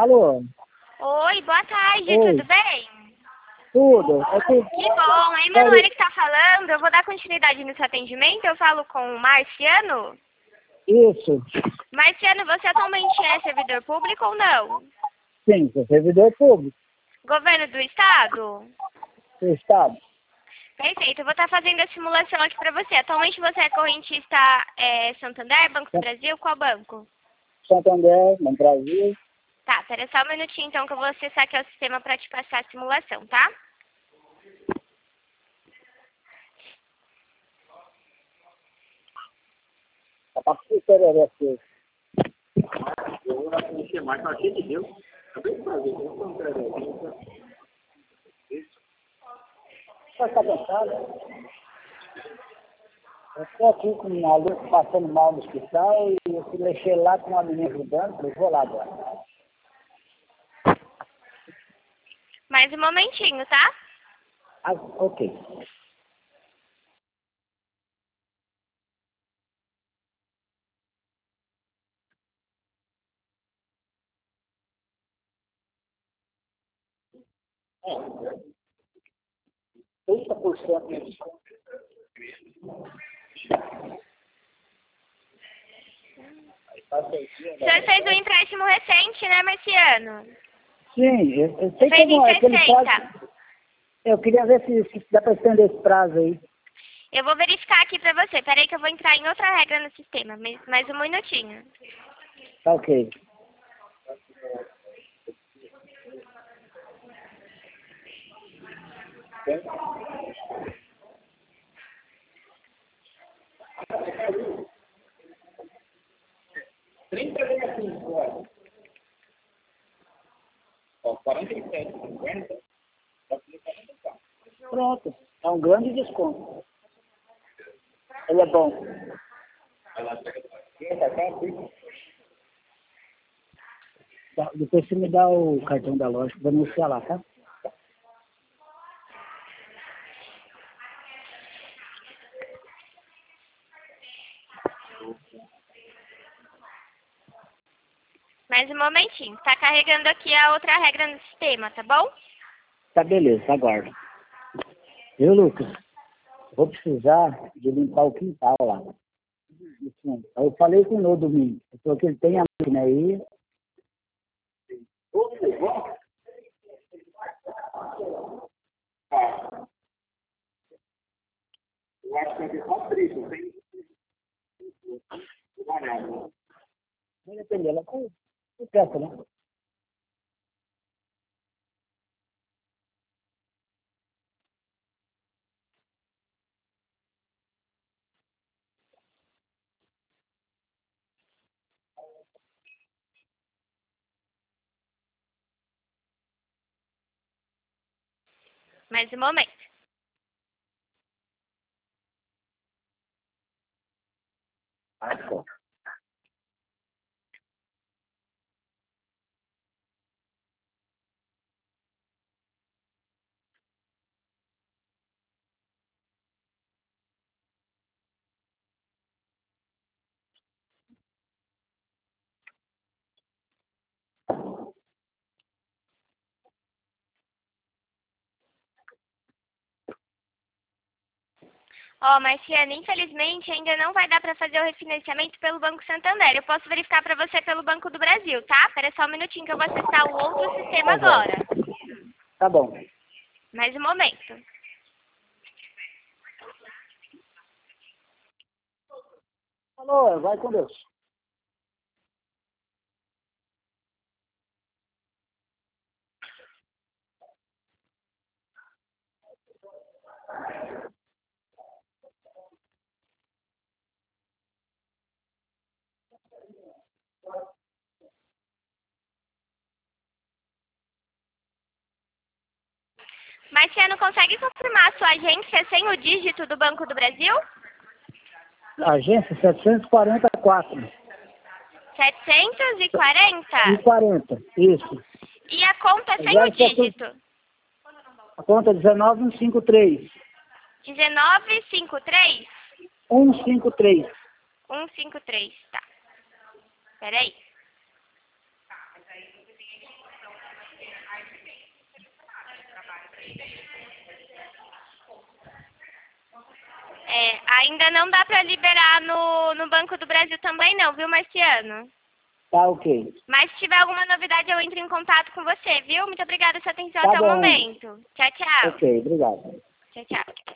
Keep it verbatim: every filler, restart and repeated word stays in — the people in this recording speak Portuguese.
Alô? Oi, boa tarde, Oi. tudo bem? Tudo? É que... Que bom, é Emanuele que tá falando, eu vou dar continuidade no seu atendimento, eu falo com o Marciano. Isso. Marciano, você atualmente é servidor público ou não? Sim, sou servidor público Governo do Estado? do Estado. Perfeito, eu vou estar fazendo a simulação aqui para você. Atualmente você é correntista é, Santander, Banco do Brasil, qual banco? Santander, no Brasil. Tá, espera só um minutinho então que eu vou acessar aqui o sistema para te passar a simulação, tá? A partir do aqui. Eu vou mexer mais para aqui, entendeu? Acabei de fazer, eu vou comprar isso. Você está cansado? Eu estou aqui com um aluno passando mal no hospital e eu fui mexer lá com uma menina ajudando, eu vou lá agora. Mais um momentinho, tá? Ah, ok. trinta por cento de desconto. O senhor fez um empréstimo recente, né, Marciano? Sim, eu, eu sei Fez em como é que ele pode. sessenta. Eu queria ver se, se dá para estender esse prazo aí. Eu vou verificar aqui pra você. Peraí que eu vou entrar em outra regra no sistema. Mais mais um minutinho. Tá ok. trinta vezes cinco, olha. Ó, quarenta e sete, cinquenta. Pronto. É um grande desconto. Ele é bom. Tá, depois você me dá o cartão da loja, vou anunciar lá, tá? Mais um momentinho. Tá carregando aqui a outra regra no sistema, tá bom? Tá, beleza, aguardo. Viu, Lucas? Vou precisar de limpar o quintal lá. Eu falei com o Nô domingo. Ele falou que ele tem a máquina aí. Eu acho que é só três, tem. Vai depender, ela com peça, né? Mais um momento. Ah, pô. Ó, Marciano, infelizmente ainda não vai dar pra fazer o refinanciamento pelo Banco Santander. Eu posso verificar pra você pelo Banco do Brasil, tá? Espera só um minutinho que eu vou acessar o outro sistema agora. Tá bom. Mais um momento. Alô, vai com Deus. Marciano, consegue confirmar a sua agência sem o dígito do Banco do Brasil? Agência setecentos e quarenta e quatro. setecentos e quarenta? E quarenta, isso. E a conta sem Zero o dígito? A conta é dezenove mil cento e cinquenta e três. dezenove cinquenta e três? cento e cinquenta e três. cento e cinquenta e três, tá. Peraí. É, ainda não dá para liberar no, no Banco do Brasil também não, viu, Marciano? Tá ok. Mas se tiver alguma novidade, eu entro em contato com você, viu? Muito obrigada pela sua atenção Tá até o bom. momento. Tchau, tchau. Ok, obrigado. Tchau, tchau.